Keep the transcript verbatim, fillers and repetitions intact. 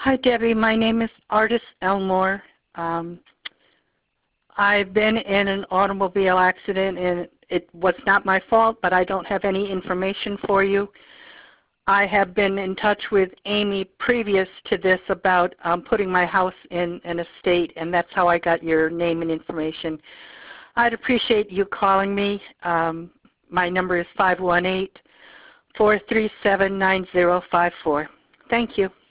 Hi, Debbie. My name is Artis Elmore. Um, I've been in an automobile accident, and it was not my fault, but I don't have any information for you. I have been in touch with Amy previous to this about um, putting my house in an estate, and that's how I got your name and information. I'd appreciate you calling me. Um, my number is five one eight, four three seven, nine zero five four. Thank you.